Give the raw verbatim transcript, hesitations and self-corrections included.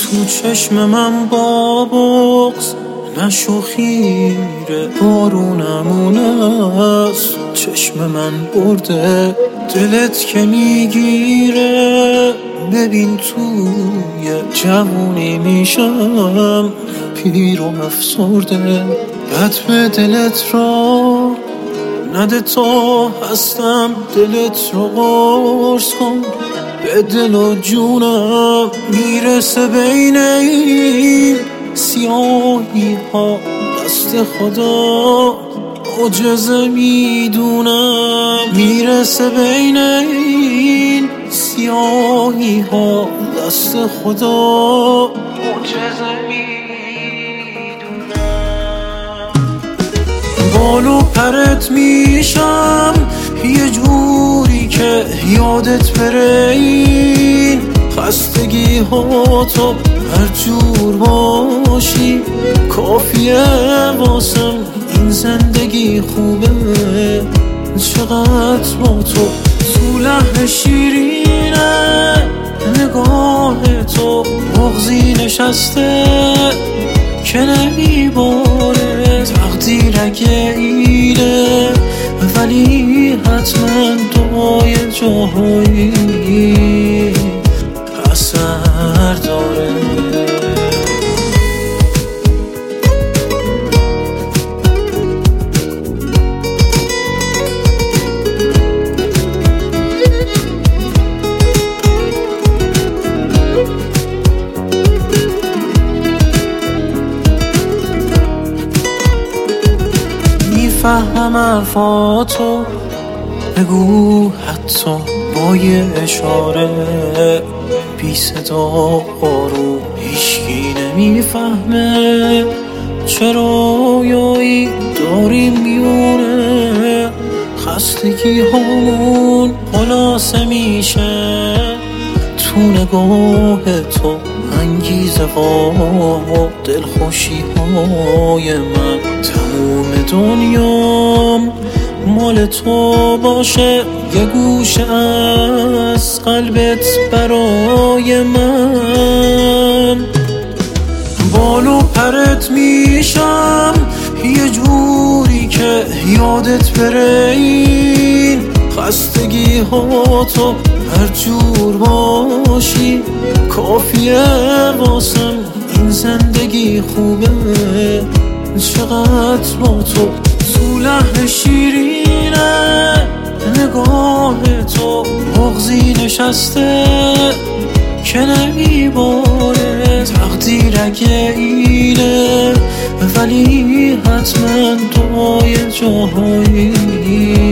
تو چشم من با بغض نشو خیره، بارونمون است چشم من برده، دلت که میگیره. ببین توی جوونی میشم پیر و افسرده، بد به دلت را نده تا هستم، دلت رو قرص کن به دل و جونم. میرسه بین این سیاهی ها دست خدا معجزه میدونم. میرسه بین این سیاهی ها دست خدا معجزه میدونم. بالو پرت میشم یه جوری که یادت بره این خستگی ها، تو هر جور باشی کافیه واسم. این زندگی خوبه چقدر با تو، تو لحن شیرینه نگاه تو مغزی نشسته که نمیباره. تقدیر اگه اینه ولی حتما دعای جاهایی اثر داره. میفهمم حرفاتو، بگو حتی با یه اشاره بی صدا رو هیچکی نمیفهمه. چرا یایی داریم میونه خستگی همون خلاصه میشه تو نگاه تو. انگیزه و دلخوشی های من تموم دنیام مال تو باشه. یه گوشه از قلبت برای من. بالو پرت میشم یه جوری که یادت بره این خستگی ها، تو هر جور باشی کافیه واسم. این زندگی خوبه چقدر با تو، تو لحن شیرینه نگاه تو مغزی نشسته که نمیباره. تقدیر اگه اینه ولی حتما دعای جاهایی